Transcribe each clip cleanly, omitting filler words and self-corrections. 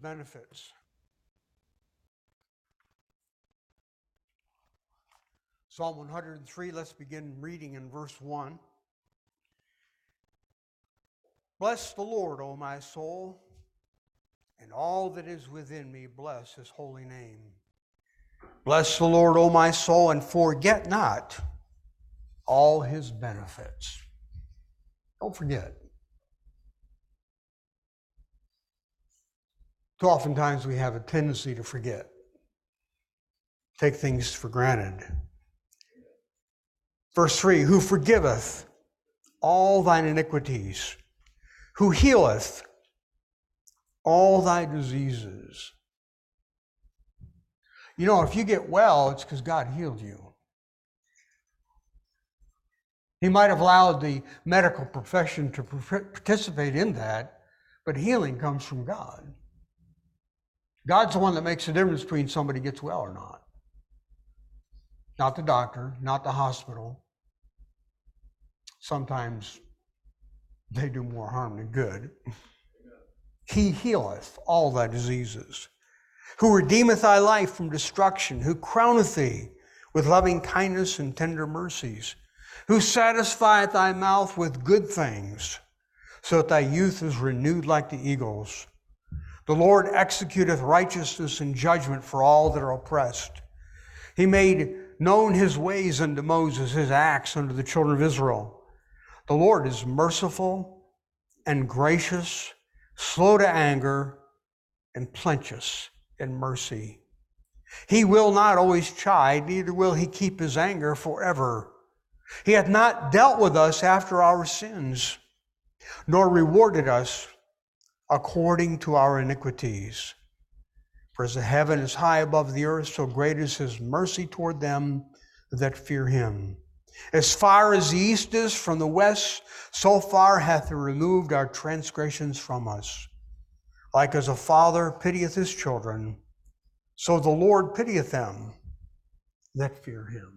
benefits. Psalm 103, let's begin reading in verse 1. Bless the Lord, O my soul, and all that is within me, bless his holy name. Bless the Lord, O my soul, and forget not all his benefits. Don't forget. Too oftentimes we have a tendency to forget, take things for granted. Verse 3, who forgiveth all thine iniquities, who healeth all thy diseases. You know, if you get well, it's because God healed you. He might have allowed the medical profession to participate in that, but healing comes from God. God's the one that makes the difference between somebody gets well or not. Not the doctor, not the hospital. Sometimes they do more harm than good. He healeth all thy diseases. Who redeemeth thy life from destruction, who crowneth thee with loving kindness and tender mercies, who satisfieth thy mouth with good things, so that thy youth is renewed like the eagles. The Lord executeth righteousness and judgment for all that are oppressed. He made known his ways unto Moses, his acts unto the children of Israel. The Lord is merciful and gracious, slow to anger, and plenteous in mercy. He will not always chide, neither will he keep his anger forever. He hath not dealt with us after our sins, nor rewarded us according to our iniquities. For as the heaven is high above the earth, so great is his mercy toward them that fear him. As far as the east is from the west, so far hath he removed our transgressions from us. Like as a father pitieth his children, so the Lord pitieth them that fear him.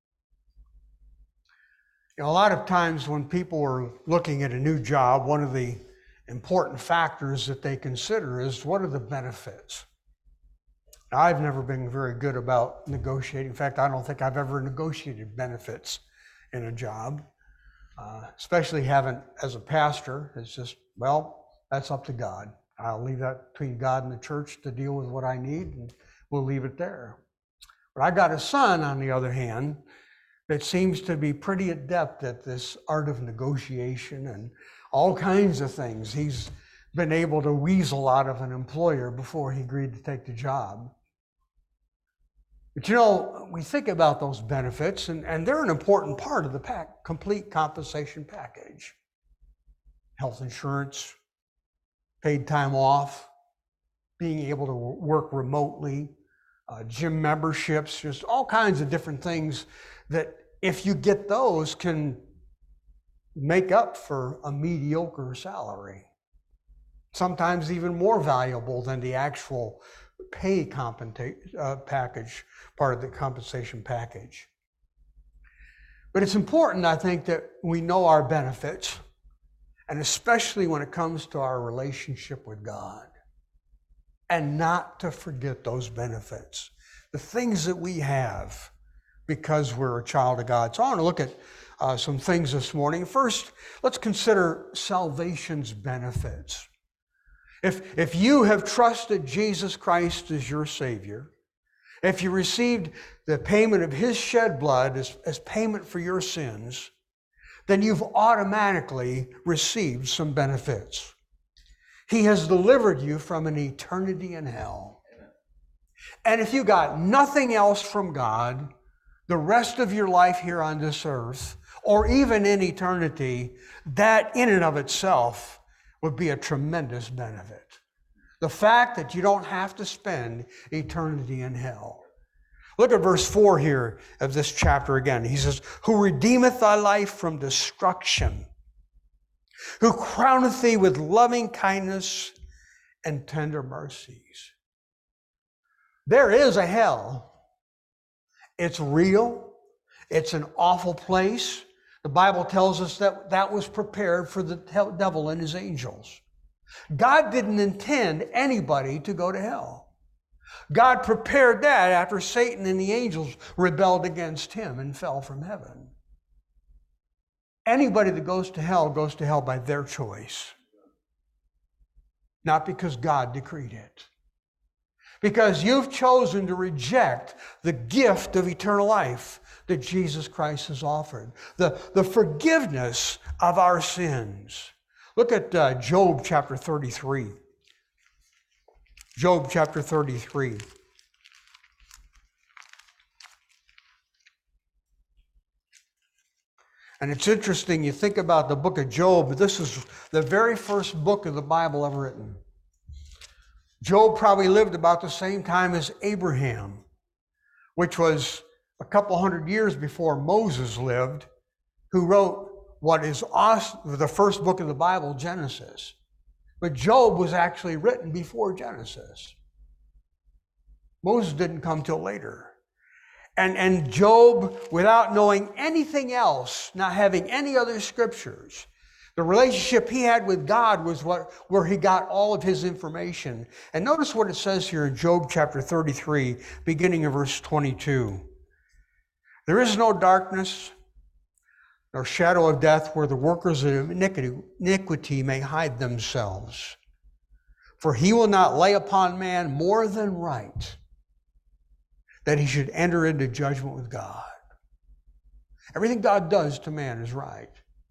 You know, a lot of times when people are looking at a new job, one of the important factors that they consider is, what are the benefits? Now, I've never been very good about negotiating. In fact, I don't think I've ever negotiated benefits in a job, especially haven't as a pastor. It's just, well, that's up to God. I'll leave that between God and the church to deal with what I need, and we'll leave it there. But I got a son, on the other hand, that seems to be pretty adept at this art of negotiation and all kinds of things. He's been able to weasel out of an employer before he agreed to take the job. But you know, we think about those benefits, and they're an important part of the complete compensation package. Health insurance, paid time off, being able to work remotely, gym memberships, just all kinds of different things that, if you get those, can make up for a mediocre salary. Sometimes even more valuable than the actual pay package, part of the compensation package. But it's important, I think, that we know our benefits, and especially when it comes to our relationship with God, and not to forget those benefits, the things that we have because we're a child of God. So I want to look at some things this morning. First, let's consider salvation's benefits. If you have trusted Jesus Christ as your Savior, if you received the payment of his shed blood as payment for your sins, then you've automatically received some benefits. He has delivered you from an eternity in hell. And if you got nothing else from God, the rest of your life here on this earth, or even in eternity, that in and of itself would be a tremendous benefit. The fact that you don't have to spend eternity in hell. Look at verse 4 here of this chapter again. He says, who redeemeth thy life from destruction, who crowneth thee with loving kindness and tender mercies. There is a hell. It's real. It's an awful place. The Bible tells us that that was prepared for the devil and his angels. God didn't intend anybody to go to hell. God prepared that after Satan and the angels rebelled against him and fell from heaven. Anybody that goes to hell by their choice. Not because God decreed it. Because you've chosen to reject the gift of eternal life that Jesus Christ has offered. The forgiveness of our sins. Look at Job chapter 33. Job chapter 33. And it's interesting, you think about the book of Job, this is the very first book of the Bible ever written. Job probably lived about the same time as Abraham, which was a couple hundred years before Moses lived, who wrote what is the first book of the Bible, Genesis. But Job was actually written before Genesis. Moses didn't come till later. And Job, without knowing anything else, not having any other scriptures, the relationship he had with God was where he got all of his information. And notice what it says here in Job chapter 33, beginning of verse 22. There is no darkness, nor shadow of death where the workers of iniquity may hide themselves. For he will not lay upon man more than right, that he should enter into judgment with God. Everything God does to man is right.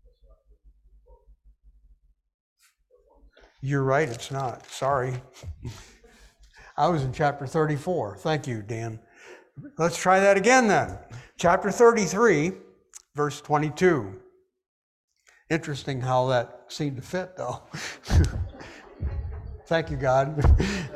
You're right, it's not. Sorry. I was in chapter 34. Thank you, Dan. Let's try that again then. Chapter 33, verse 22. Interesting how that seemed to fit, though. Thank you, God.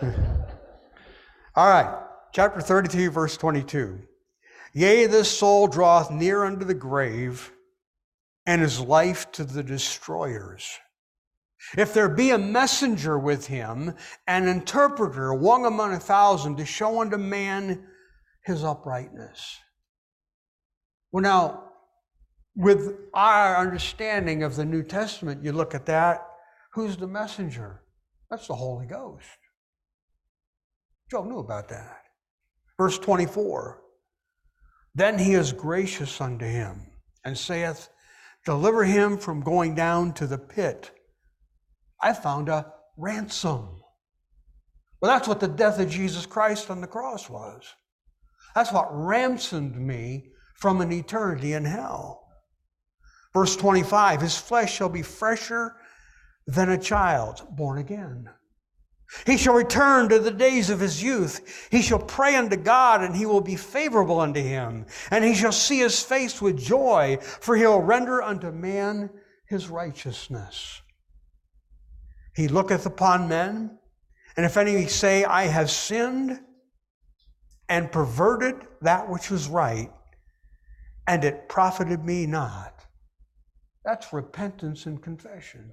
All right. Chapter 33, verse 22. Yea, this soul draweth near unto the grave, and his life to the destroyers. If there be a messenger with him, an interpreter, one among 1,000, to show unto man his uprightness. Well, now, with our understanding of the New Testament, you look at that, who's the messenger? That's the Holy Ghost. Job knew about that. Verse 24, then he is gracious unto him, and saith, deliver him from going down to the pit. I found a ransom. Well, that's what the death of Jesus Christ on the cross was. That's what ransomed me from an eternity in hell. Verse 25, his flesh shall be fresher than a child born again. He shall return to the days of his youth. He shall pray unto God, and he will be favorable unto him. And he shall see his face with joy, for he will render unto man his righteousness. He looketh upon men, and if any say, I have sinned and perverted that which was right, and it profited me not. That's repentance and confession.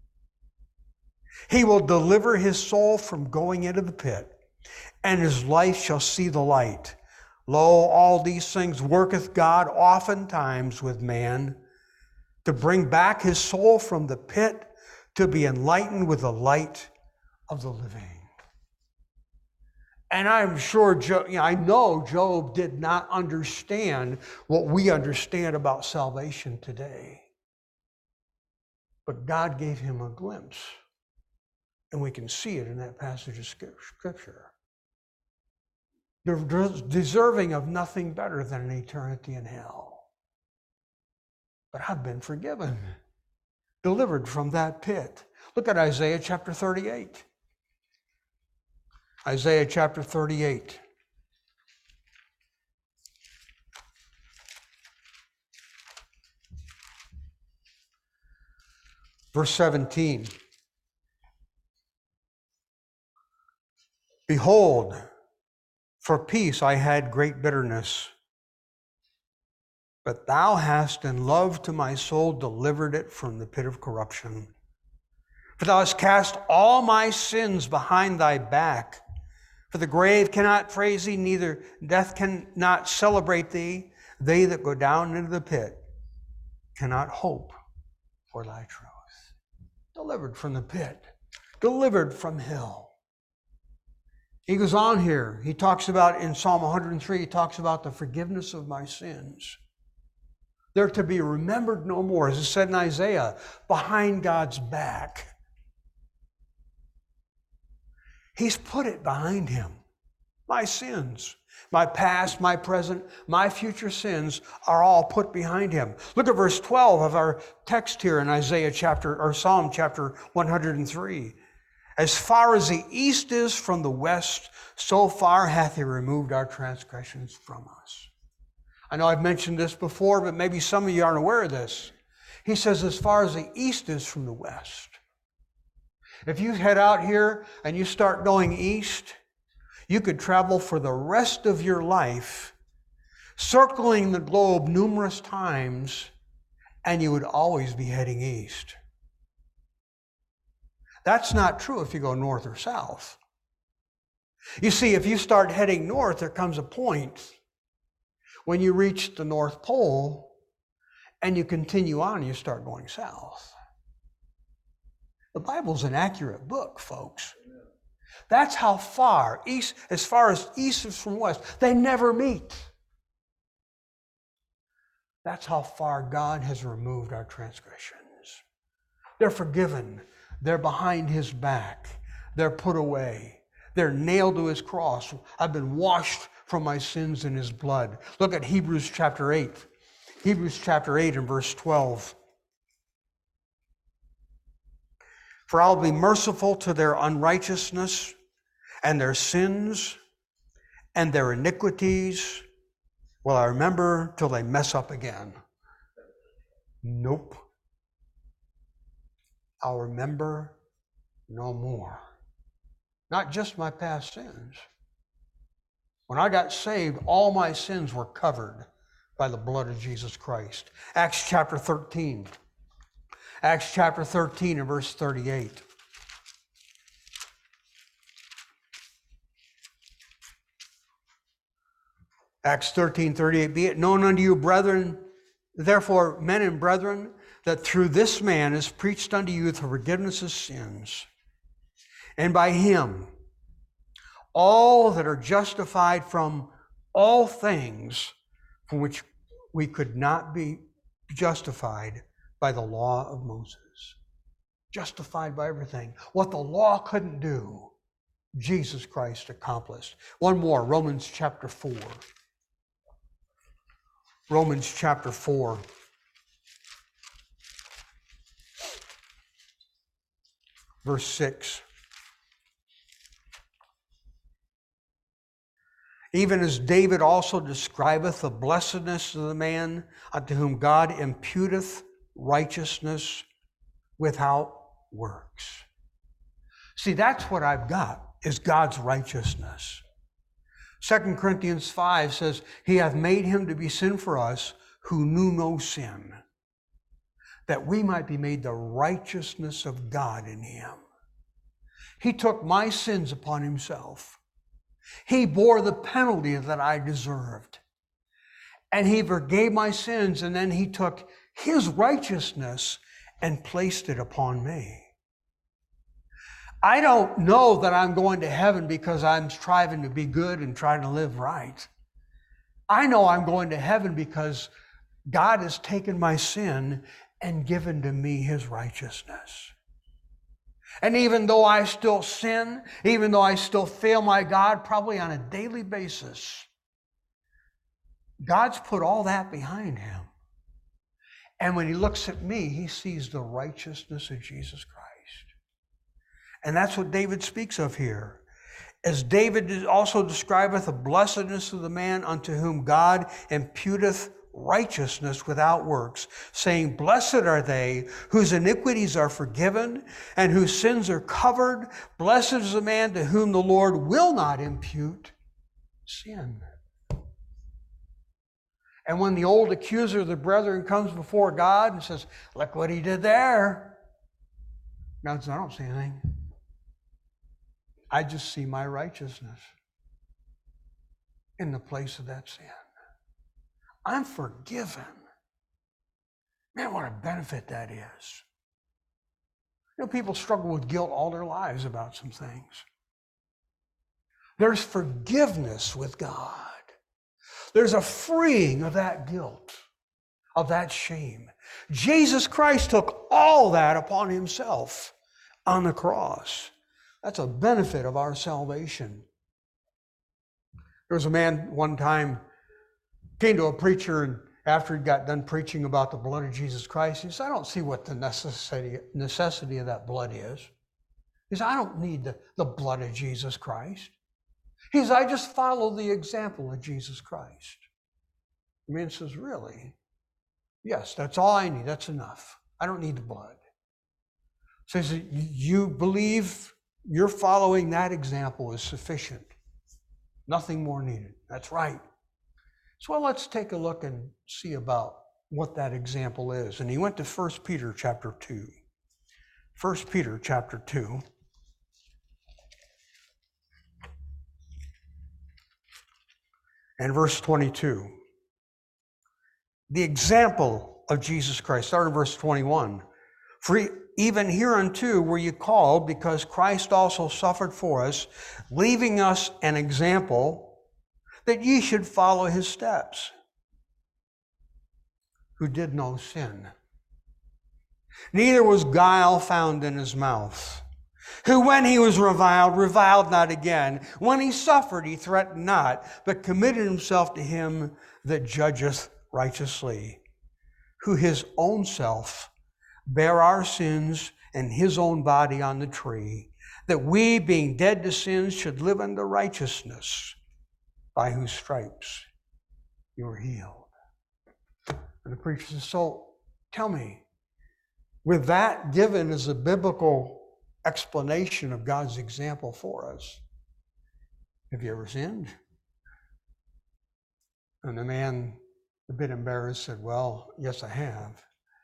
He will deliver his soul from going into the pit, and his life shall see the light. Lo, all these things worketh God oftentimes with man, to bring back his soul from the pit, to be enlightened with the light of the living. And I'm sure, I know Job did not understand what we understand about salvation today. But God gave him a glimpse. And we can see it in that passage of Scripture. They're deserving of nothing better than an eternity in hell. But I've been forgiven, delivered from that pit. Look at Isaiah chapter 38. Isaiah chapter 38. Verse 17. Behold, for peace I had great bitterness, but thou hast in love to my soul delivered it from the pit of corruption. For thou hast cast all my sins behind thy back. For the grave cannot praise thee, neither death cannot celebrate thee. They that go down into the pit cannot hope for thy truth. Delivered from the pit. delivered from hell. He goes on here. He talks about, in Psalm 103, he talks about the forgiveness of my sins. They're to be remembered no more, as it said in Isaiah, behind God's back. He's put it behind him. My sins, my past, my present, my future sins are all put behind him. Look at verse 12 of our text here in Psalm chapter 103. As far as the east is from the west, so far hath he removed our transgressions from us. I know I've mentioned this before, but maybe some of you aren't aware of this. He says, as far as the east is from the west. If you head out here and you start going east, you could travel for the rest of your life, circling the globe numerous times, and you would always be heading east. That's not true if you go north or south. You see, if you start heading north, there comes a point when you reach the North Pole and you continue on and you start going south. The Bible's an accurate book, folks. That's how far east, as far as east is from west, they never meet. That's how far God has removed our transgressions. They're forgiven. They're behind his back. They're put away. They're nailed to his cross. I've been washed from my sins in his blood. Look at Hebrews chapter 8. Hebrews chapter 8 and verse 12. For I'll be merciful to their unrighteousness and their sins and their iniquities will I remember till they mess up again. Nope. I'll remember no more. Not just my past sins. When I got saved, all my sins were covered by the blood of Jesus Christ. Acts chapter 13. Acts chapter 13 and verse 38. Acts 13:38. Be it known unto you, brethren, therefore, men and brethren, that through this man is preached unto you the forgiveness of sins, and by him all that are justified from all things from which we could not be justified by the law of Moses. Justified by everything. What the law couldn't do, Jesus Christ accomplished. One more, Romans chapter 4. Romans chapter 4. Verse 6. Even as David also describeth the blessedness of the man unto whom God imputeth righteousness without works. See, that's what I've got, is God's righteousness. 2 Corinthians 5 says, He hath made him to be sin for us who knew no sin, that we might be made the righteousness of God in him. He took my sins upon himself. He bore the penalty that I deserved. And he forgave my sins, and then he took his righteousness and placed it upon me. I don't know that I'm going to heaven because I'm striving to be good and trying to live right. I know I'm going to heaven because God has taken my sin and given to me his righteousness. And even though I still sin, even though I still fail my God probably on a daily basis, God's put all that behind him. And when he looks at me, he sees the righteousness of Jesus Christ. And that's what David speaks of here. As David also describeth the blessedness of the man unto whom God imputeth righteousness without works, saying, Blessed are they whose iniquities are forgiven and whose sins are covered. Blessed is the man to whom the Lord will not impute sin. And when the old accuser of the brethren comes before God and says, look what he did there, God says, I don't see anything. I just see my righteousness in the place of that sin. I'm forgiven. Man, what a benefit that is. People struggle with guilt all their lives about some things. There's forgiveness with God. There's a freeing of that guilt, of that shame. Jesus Christ took all that upon himself on the cross. That's a benefit of our salvation. There was a man one time came to a preacher, and after he got done preaching about the blood of Jesus Christ, he said, I don't see what the necessity of that blood is. He said, I don't need the blood of Jesus Christ. He says, I just follow the example of Jesus Christ. The man says, really? Yes, that's all I need. That's enough. I don't need the blood. So he says, you believe you're following that example is sufficient. Nothing more needed. That's right. So well, let's take a look and see about what that example is. And he went to 1 Peter chapter 2. 1 Peter chapter 2. And verse 22. The example of Jesus Christ. Start in verse 21. For even hereunto were you called, because Christ also suffered for us, leaving us an example, that ye should follow his steps, who did no sin. Neither was guile found in his mouth, who when he was reviled not again. When he suffered, he threatened not, but committed himself to him that judgeth righteously, who his own self bare our sins and his own body on the tree, that we, being dead to sins, should live unto righteousness, by whose stripes you were healed. And the preacher says, so tell me, with that given as a biblical explanation of God's example for us, have you ever sinned? And the man, a bit embarrassed, said, well, yes, I have.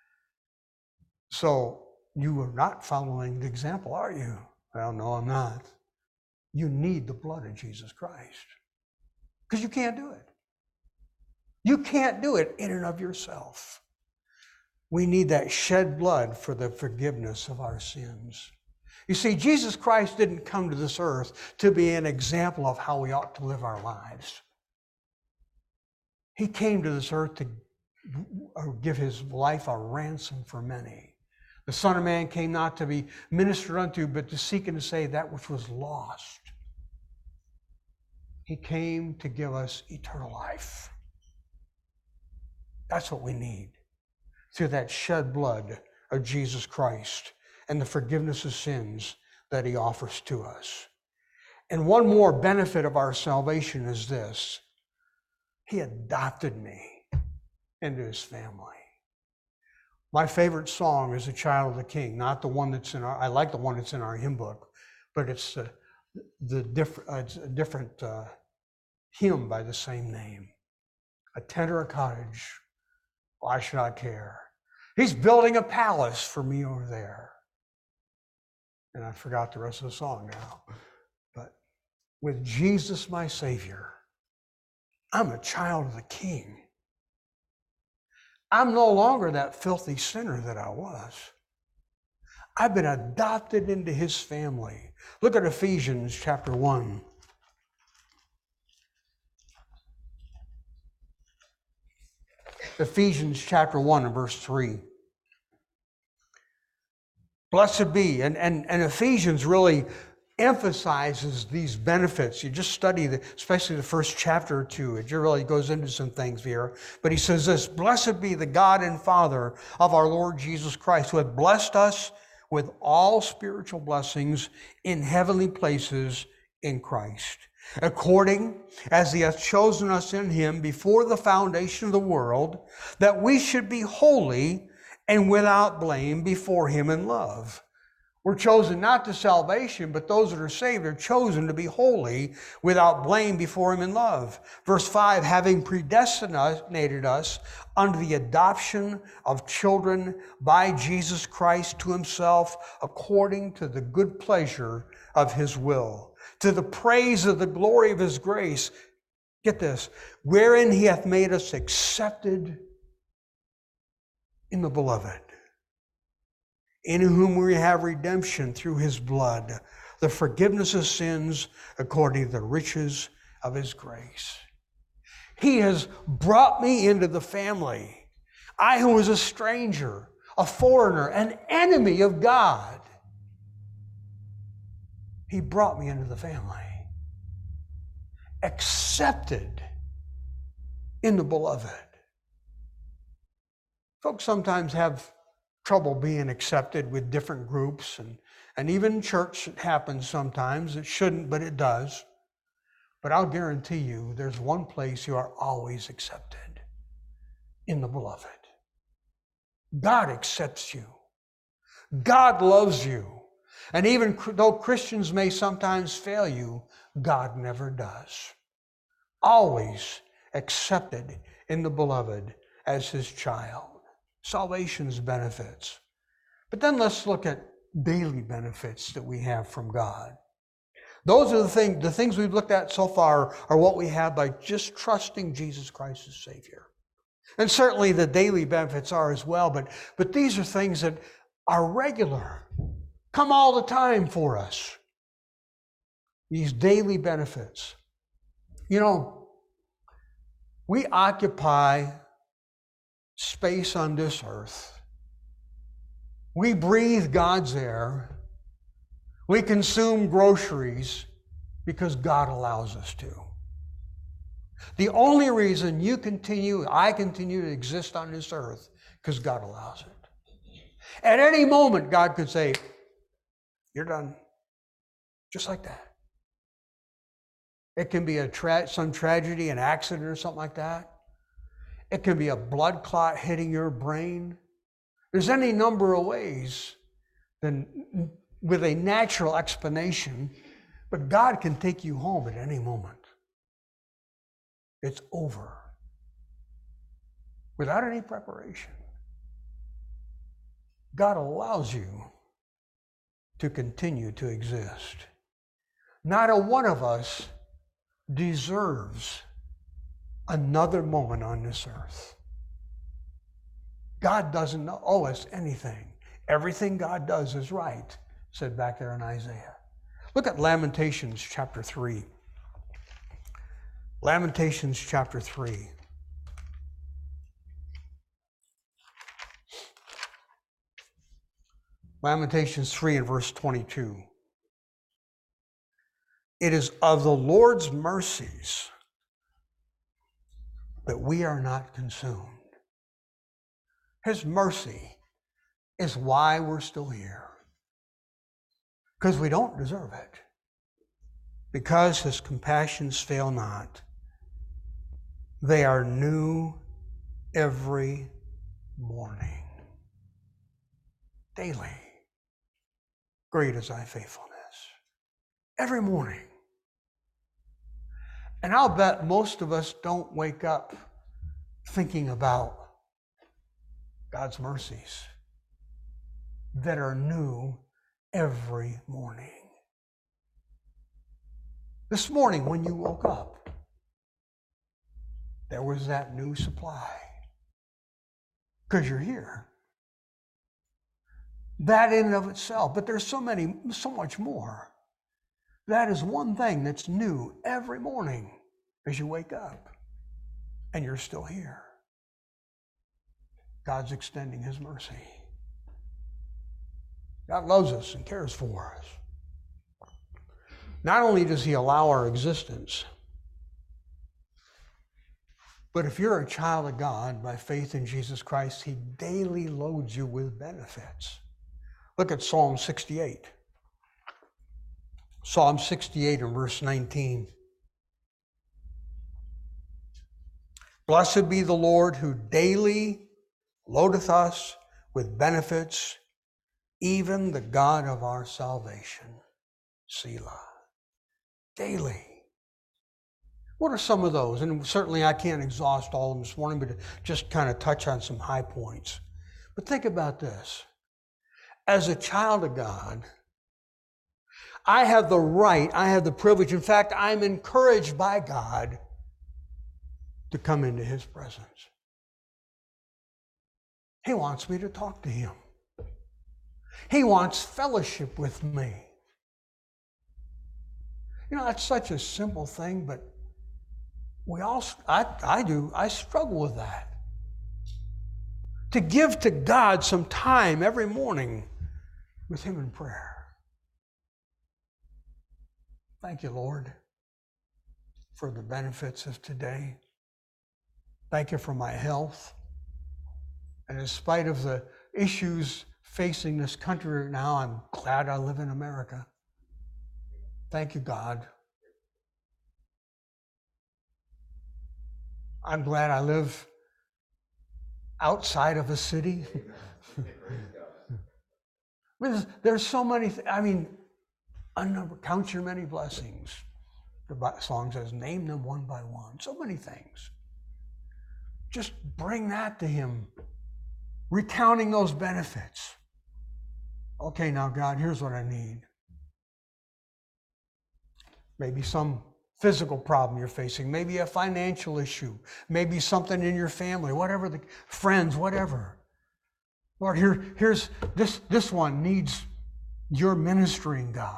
So you are not following the example, are you? Well, no, I'm not. You need the blood of Jesus Christ, because you can't do it. You can't do it in and of yourself. We need that shed blood for the forgiveness of our sins. You see, Jesus Christ didn't come to this earth to be an example of how we ought to live our lives. He came to this earth to give his life a ransom for many. The Son of Man came not to be ministered unto, but to seek and to save that which was lost. He came to give us eternal life. That's what we need, through that shed blood of Jesus Christ and the forgiveness of sins that he offers to us. And one more benefit of our salvation is this: he adopted me into his family. My favorite song is "A Child of the King," not the one that's in our, I like the one that's in our hymn book, but it's a different hymn by the same name. A tender a cottage, why should I care? He's building a palace for me over there. And I forgot the rest of the song now. But with Jesus, my Savior, I'm a child of the King. I'm no longer that filthy sinner that I was. I've been adopted into his family. Look at Ephesians chapter 1. Ephesians chapter 1 and verse 3. Blessed be, and Ephesians really emphasizes these benefits. You just study, especially the first chapter or two. It really goes into some things here. But he says this: blessed be the God and Father of our Lord Jesus Christ, who hath blessed us with all spiritual blessings in heavenly places in Christ, according as he hath chosen us in him before the foundation of the world, that we should be holy and without blame before him in love. We're chosen not to salvation, but those that are saved are chosen to be holy without blame before him in love. Verse 5, having predestinated us unto the adoption of children by Jesus Christ to himself, according to the good pleasure of his will, to the praise of the glory of his grace. Get this, wherein he hath made us accepted in the beloved. in whom we have redemption through his blood, the forgiveness of sins according to the riches of his grace. He has brought me into the family. I who was a stranger, a foreigner, an enemy of God. He brought me into the family. Accepted in the beloved. Folks sometimes have trouble being accepted with different groups, and even in church it happens sometimes. It shouldn't, but it does. But I'll guarantee you there's one place you are always accepted, in the beloved. God accepts you. God loves you. And even though Christians may sometimes fail you, God never does. Always accepted in the beloved as his child. Salvation's benefits. But then let's look at daily benefits that we have from God. Those are the things we've looked at so far are what we have by just trusting Jesus Christ as Savior. And certainly the daily benefits are as well, but these are things that are regular, come all the time for us. These daily benefits. You know, we occupy space on this earth. We breathe God's air. We consume groceries because God allows us to. The only reason I continue to exist on this earth, because God allows it. At any moment, God could say, you're done. Just like that. It can be some tragedy, an accident or something like that. It can be a blood clot hitting your brain. There's any number of ways than with a natural explanation, but God can take you home at any moment. It's over. Without any preparation. God allows you to continue to exist. Not a one of us deserves another moment on this earth. God doesn't owe us anything. Everything God does is right, said back there in Isaiah. Look at Lamentations chapter 3. Lamentations chapter 3. Lamentations 3 and verse 22. It is of the Lord's mercies that we are not consumed. His mercy is why we're still here. Because we don't deserve it. Because his compassions fail not. They are new every morning. Daily. Great is thy faithfulness. Every morning. And I'll bet most of us don't wake up thinking about God's mercies that are new every morning. This morning when you woke up, there was that new supply. Because you're here. That in and of itself, but there's so much more. That is one thing that's new every morning as you wake up and you're still here. God's extending his mercy. God loves us and cares for us. Not only does he allow our existence, but if you're a child of God by faith in Jesus Christ, he daily loads you with benefits. Look at Psalm 68. Psalm 68 and verse 19. Blessed be the Lord who daily loadeth us with benefits, even the God of our salvation. Selah. Daily. What are some of those? And certainly I can't exhaust all of them this morning, but just kind of touch on some high points. But think about this. As a child of God, I have the right, I have the privilege, in fact, I'm encouraged by God to come into his presence. He wants me to talk to him. He wants fellowship with me. You know, that's such a simple thing, but I struggle with that. To give to God some time every morning with Him in prayer. Thank you, Lord, for the benefits of today. Thank you for my health. And in spite of the issues facing this country right now, I'm glad I live in America. Thank you, God. I'm glad I live outside of a city. There's so many, count your many blessings. The song says, name them one by one. So many things. Just bring that to Him. Recounting those benefits. Okay, now God, here's what I need. Maybe some physical problem you're facing, maybe a financial issue, maybe something in your family, whatever, the friends, whatever. Lord, here's this one needs your ministering, God.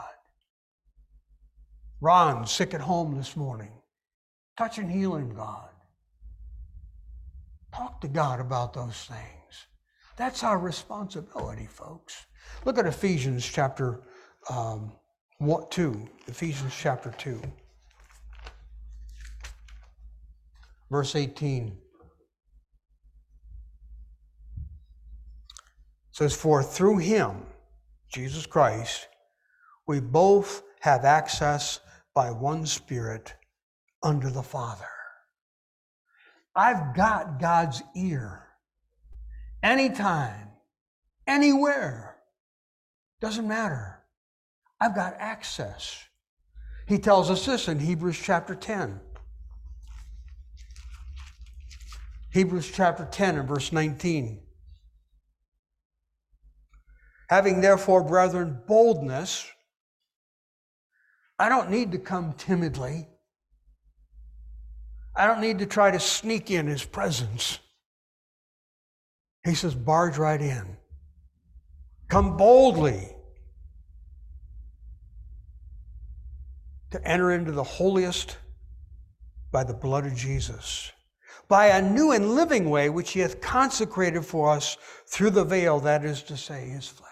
Ron, sick at home this morning. Touch and heal him, God. Talk to God about those things. That's our responsibility, folks. Look at Ephesians chapter 2. Ephesians chapter 2. Verse 18. It says, for through Him, Jesus Christ, we both have access by one Spirit unto the Father. I've got God's ear. Anytime, anywhere, doesn't matter. I've got access. He tells us this in Hebrews chapter 10. Hebrews chapter 10 and verse 19. Having therefore, brethren, boldness, I don't need to come timidly. I don't need to try to sneak in His presence. He says, barge right in. Come boldly to enter into the holiest by the blood of Jesus, by a new and living way which He hath consecrated for us through the veil, that is to say, His flesh.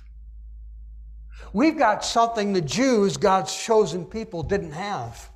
We've got something the Jews, God's chosen people, didn't have.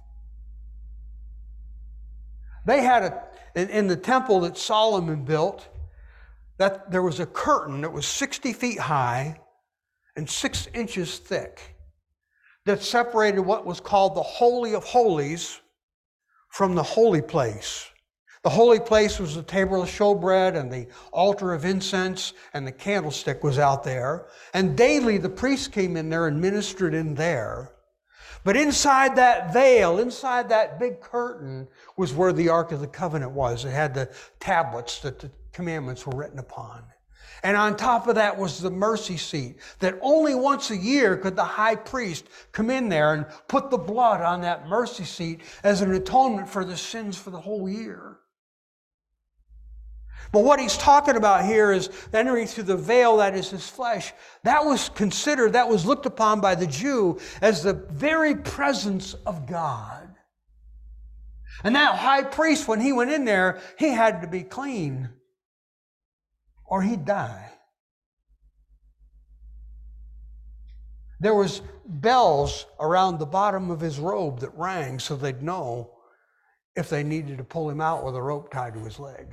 They had in the temple that Solomon built, that there was a curtain that was 60 feet high and 6 inches thick that separated what was called the Holy of Holies from the holy place. The holy place was the table of showbread and the altar of incense, and the candlestick was out there. And daily the priests came in there and ministered in there. But inside that veil, inside that big curtain, was where the Ark of the Covenant was. It had the tablets that the commandments were written upon. And on top of that was the mercy seat, that only once a year could the high priest come in there and put the blood on that mercy seat as an atonement for the sins for the whole year. But what he's talking about here is entering through the veil, that is His flesh. That was looked upon by the Jew as the very presence of God. And that high priest, when he went in there, he had to be clean or he'd die. There was bells around the bottom of his robe that rang so they'd know if they needed to pull him out with a rope tied to his leg.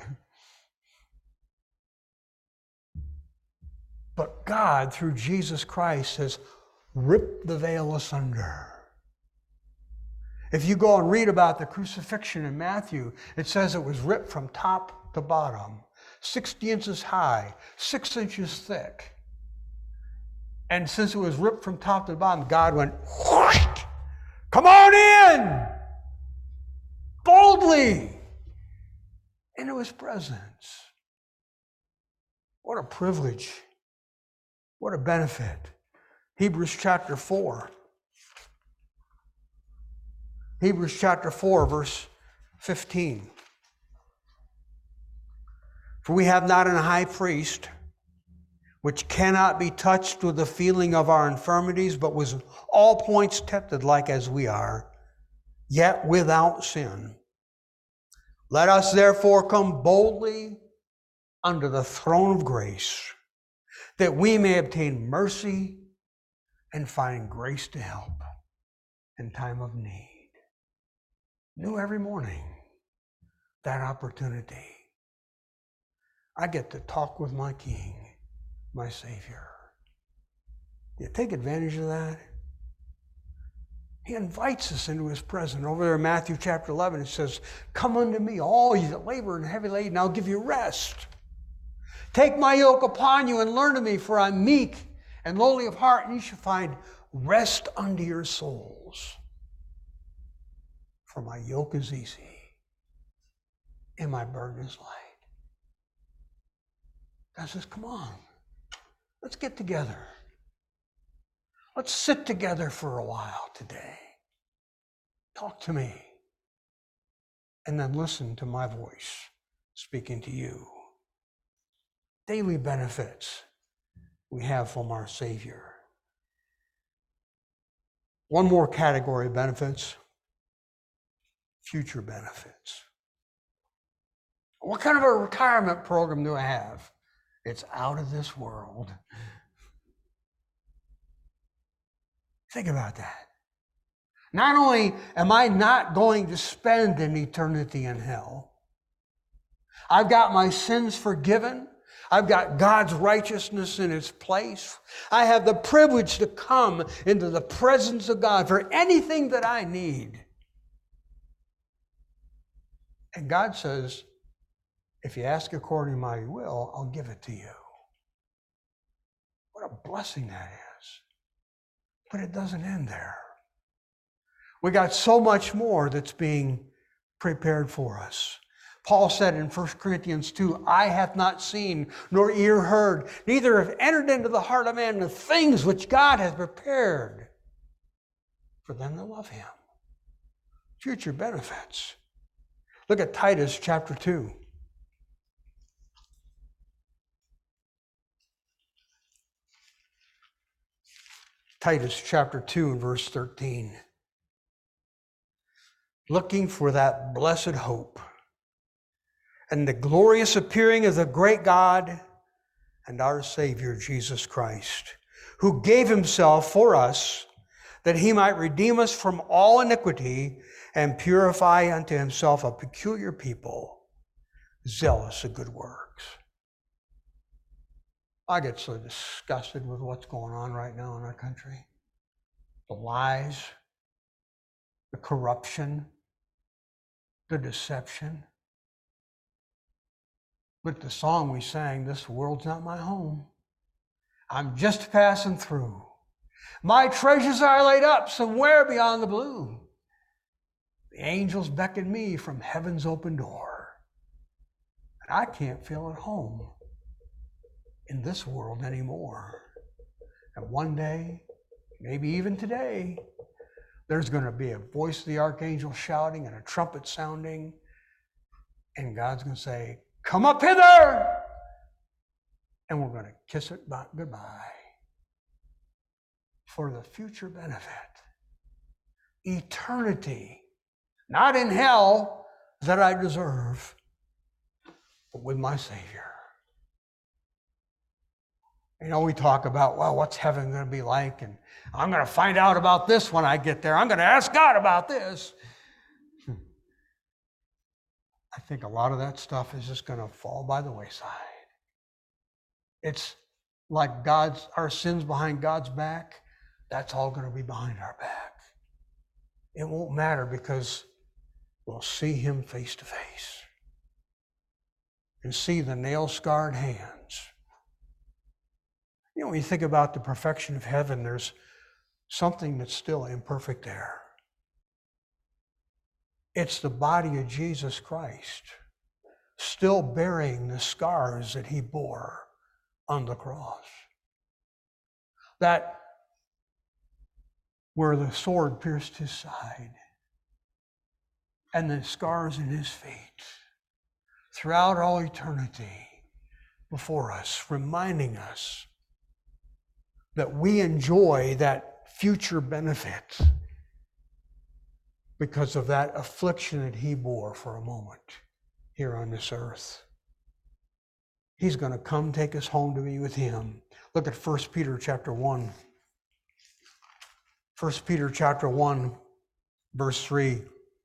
But God, through Jesus Christ, has ripped the veil asunder. If you go and read about the crucifixion in Matthew, it says it was ripped from top to bottom, 60 inches high, 6 inches thick. And since it was ripped from top to bottom, God went, come on in, boldly, into His presence. What a privilege. What a benefit. Hebrews chapter 4. Hebrews chapter 4, verse 15. For we have not a high priest which cannot be touched with the feeling of our infirmities, but was in all points tempted like as we are, yet without sin. Let us therefore come boldly under the throne of grace, that we may obtain mercy and find grace to help in time of need. New every morning, that opportunity. I get to talk with my King, my Savior. Do you take advantage of that? He invites us into his presence. Over there in Matthew chapter 11, it says, come unto me, all you that labor and heavy laden, I'll give you rest. Take my yoke upon you and learn of me, for I'm meek and lowly of heart, and you shall find rest unto your souls. For my yoke is easy and my burden is light. God says, come on, let's get together. Let's sit together for a while today. Talk to me. And then listen to my voice speaking to you. Daily benefits we have from our Savior. One more category of benefits, future benefits. What kind of a retirement program do I have? It's out of this world. Think about that. Not only am I not going to spend an eternity in hell, I've got my sins forgiven. I've got God's righteousness in its place. I have the privilege to come into the presence of God for anything that I need. And God says, if you ask according to my will, I'll give it to you. What a blessing that is. But it doesn't end there. We got so much more that's being prepared for us. Paul said in 1 Corinthians 2, eye hath not seen, nor ear heard, neither have entered into the heart of man the things which God hath prepared for them that love him. Future benefits. Look at Titus chapter 2. Titus chapter 2 and verse 13. Looking for that blessed hope and the glorious appearing of the great God and our Savior, Jesus Christ, who gave himself for us that he might redeem us from all iniquity and purify unto himself a peculiar people, zealous of good works. I get so disgusted with what's going on right now in our country. The lies, the corruption, the deception. But the song we sang, this world's not my home. I'm just passing through. My treasures are laid up somewhere beyond the blue. The angels beckon me from heaven's open door. And I can't feel at home in this world anymore. And one day, maybe even today, there's going to be a voice of the archangel shouting and a trumpet sounding, and God's going to say, come up hither! And we're going to kiss it goodbye for the future benefit. Eternity, not in hell that I deserve, but with my Savior. You know, we talk about, well, what's heaven going to be like? And I'm going to find out about this when I get there. I'm going to ask God about this. I think a lot of that stuff is just going to fall by the wayside. It's like our sins behind God's back. That's all going to be behind our back. It won't matter because we'll see him face to face and see the nail-scarred hands. You know, when you think about the perfection of heaven, there's something that's still imperfect there. It's the body of Jesus Christ still bearing the scars that he bore on the cross. That where the sword pierced his side and the scars in his feet throughout all eternity before us, reminding us that we enjoy that future benefit because of that affliction that he bore for a moment here on this earth. He's going to come take us home to be with him. Look at 1 Peter chapter 1. 1 Peter chapter 1, verse 3.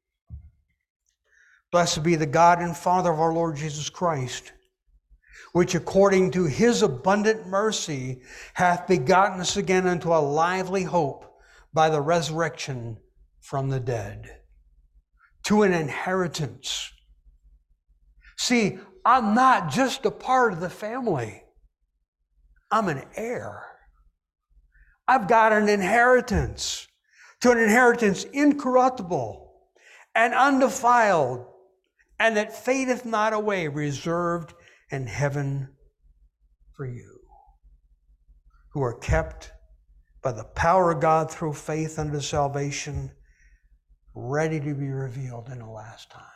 Blessed be the God and Father of our Lord Jesus Christ, which according to his abundant mercy hath begotten us again unto a lively hope by the resurrection from the dead, to an inheritance. See, I'm not just a part of the family. I'm an heir. I've got an inheritance, to an inheritance incorruptible and undefiled, and that fadeth not away, reserved in heaven for you, who are kept by the power of God through faith unto salvation, ready to be revealed in the last time.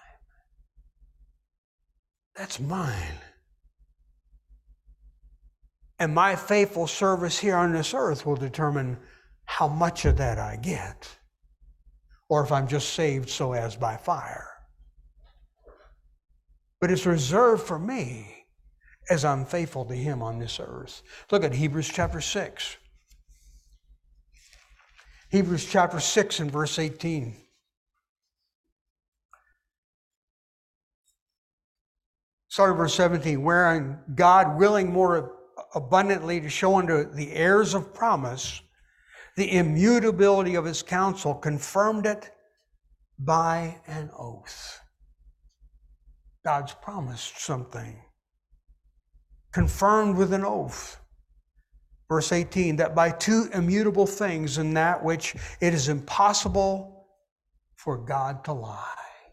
That's mine. And my faithful service here on this earth will determine how much of that I get, or if I'm just saved so as by fire. But it's reserved for me as I'm faithful to him on this earth. Look at Hebrews chapter 6. Hebrews chapter 6 and verse 18. Sorry, verse 17. Wherein God, willing more abundantly to show unto the heirs of promise the immutability of his counsel, confirmed it by an oath. God's promised something, confirmed with an oath. Verse 18, that by two immutable things, in that which it is impossible for God to lie.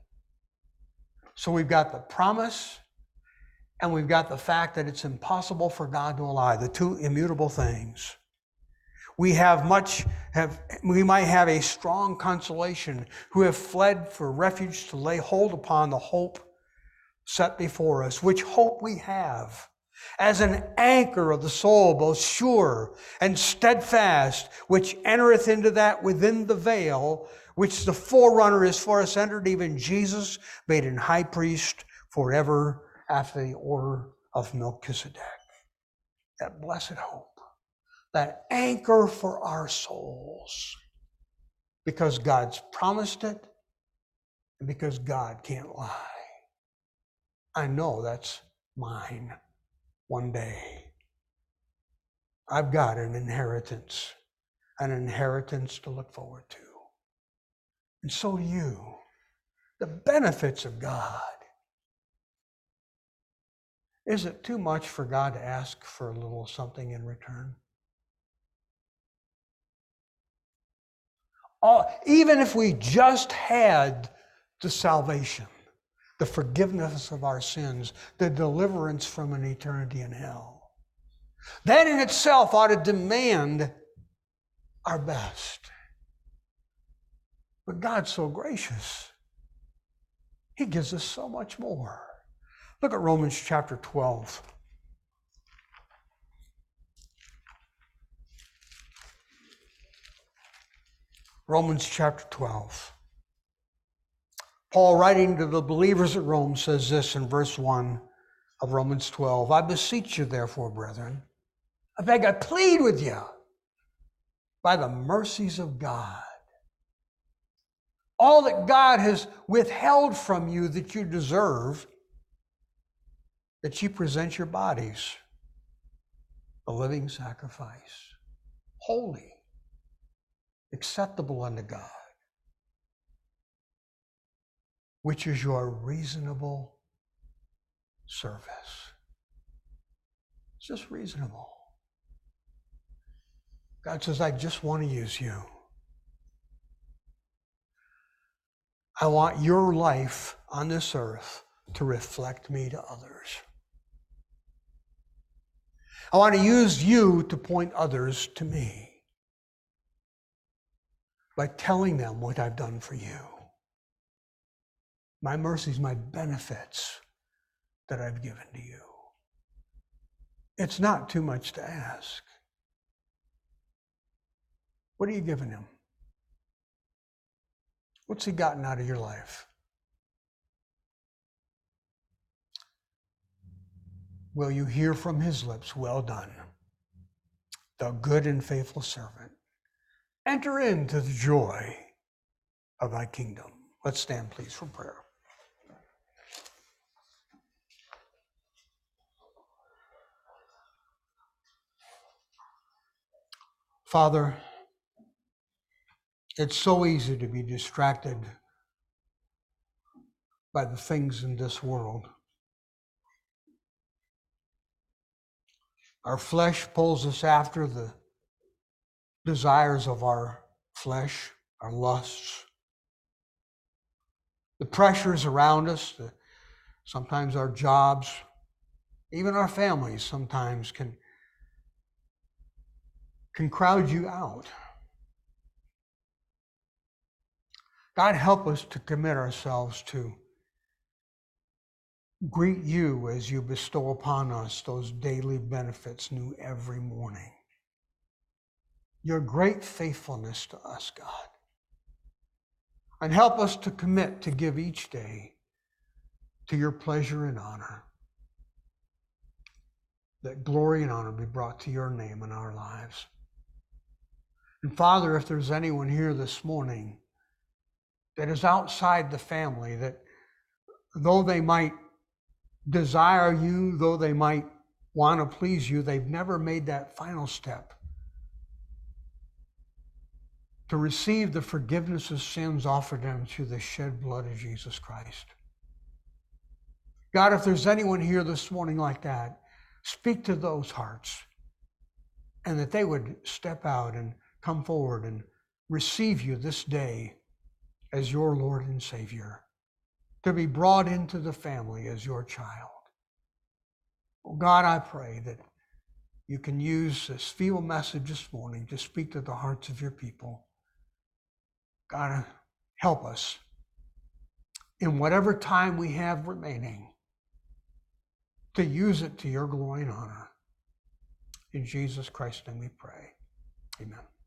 So we've got the promise, and we've got the fact that it's impossible for God to lie, the two immutable things. We might have a strong consolation who have fled for refuge to lay hold upon the hope set before us, which hope we have as an anchor of the soul, both sure and steadfast, which entereth into that within the veil, which the forerunner is for us entered, even Jesus, made an high priest forever after the order of Melchizedek. That blessed hope, that anchor for our souls, because God's promised it and because God can't lie. I know that's mine one day. I've got an inheritance to look forward to. And so do you. The benefits of God. Is it too much for God to ask for a little something in return? Even if we just had the salvation, the forgiveness of our sins, the deliverance from an eternity in hell, that in itself ought to demand our best. But God's so gracious. He gives us so much more. Look at Romans chapter 12. Romans chapter 12. Paul, writing to the believers at Rome, says this in verse 1 of Romans 12. I beseech you, therefore, brethren, I beg, I plead with you, by the mercies of God, all that God has withheld from you that you deserve, that you present your bodies a living sacrifice, holy, acceptable unto God, which is your reasonable service. It's just reasonable. God says, I just want to use you. I want your life on this earth to reflect me to others. I want to use you to point others to me by telling them what I've done for you. My mercies, my benefits that I've given to you. It's not too much to ask. What are you giving him? What's he gotten out of your life? Will you hear from his lips, well done, thou good and faithful servant? Enter into the joy of thy kingdom. Let's stand, please, for prayer. Father, it's so easy to be distracted by the things in this world. Our flesh pulls us after the desires of our flesh, our lusts, the pressures around us, sometimes our jobs, even our families sometimes can crowd you out. God, help us to commit ourselves to greet you as you bestow upon us those daily benefits new every morning. Your great faithfulness to us, God. And help us to commit to give each day to your pleasure and honor. That glory and honor be brought to your name in our lives. And Father, if there's anyone here this morning that is outside the family, that though they might desire you, though they might want to please you, they've never made that final step to receive the forgiveness of sins offered them through the shed blood of Jesus Christ. God, if there's anyone here this morning like that, speak to those hearts, and that they would step out and come forward and receive you this day as your Lord and Savior, to be brought into the family as your child. Oh God, I pray that you can use this feeble message this morning to speak to the hearts of your people. God, help us in whatever time we have remaining to use it to your glory and honor. In Jesus Christ's name we pray. Amen.